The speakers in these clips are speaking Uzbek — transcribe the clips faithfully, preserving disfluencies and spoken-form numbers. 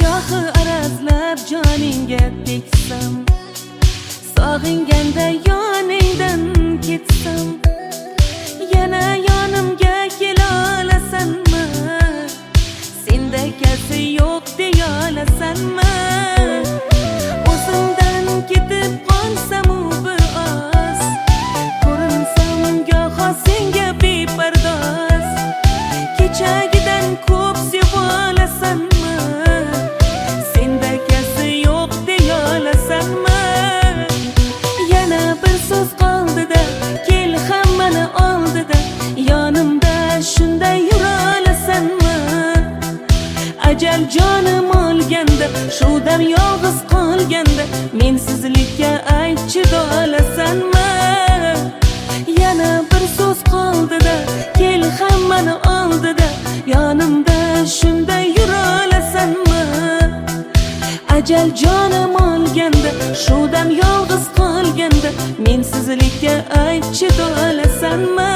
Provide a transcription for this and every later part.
gohi arazlab joningga tegsam, sog'inganda yoningdan ketsam, yana yonimga kela olasanmi? Senda kasi yo'q deya olasanmi? O'zimdan ketib qolsam u bir oz, ko'rinsam goho senga bepardoz, kechagidan ko'p seva olasanmi? Senda kasi yo'q deya olasanmi? Yana bir so'z qoldida, kel hammani oldida, yonimda shunday yura olasanmi? Ajal jonim olganda, shu dam yolg'iz qolganda, mensizlikka ayt chida olasanmi? Yana bir so'z qoldida, kel hammani oldida, yonimda shunday yura olasanmi? Ajal jonim olganda, shu dam yolg'iz qolganda, mensizlikka ayt chida olasanmi?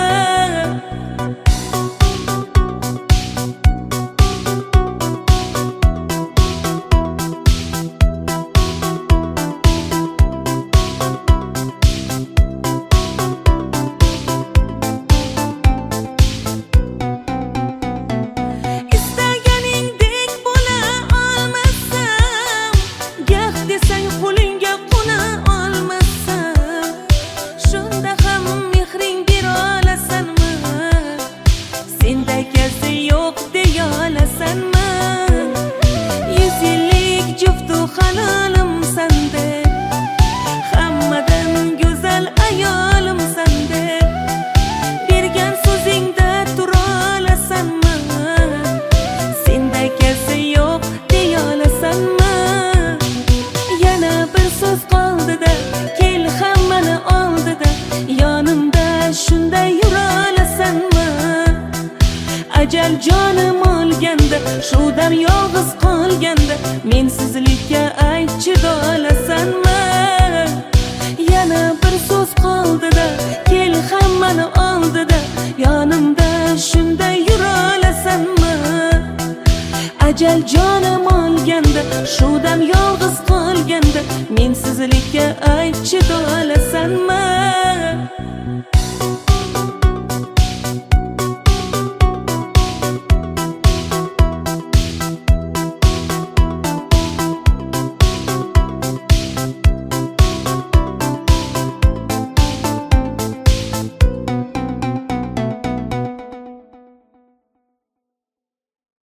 Ajal jonim olganda, shu dam yolg'iz qolganda, mensizlikka ayt chida olasanmi? Yana bir so'z qoldida, kel hammani oldida, yonimda shunday yura olasanmi? Ajal jonim olganda, shu dam yolg'iz qolganda, mensizlikka ayt chida olasanmi?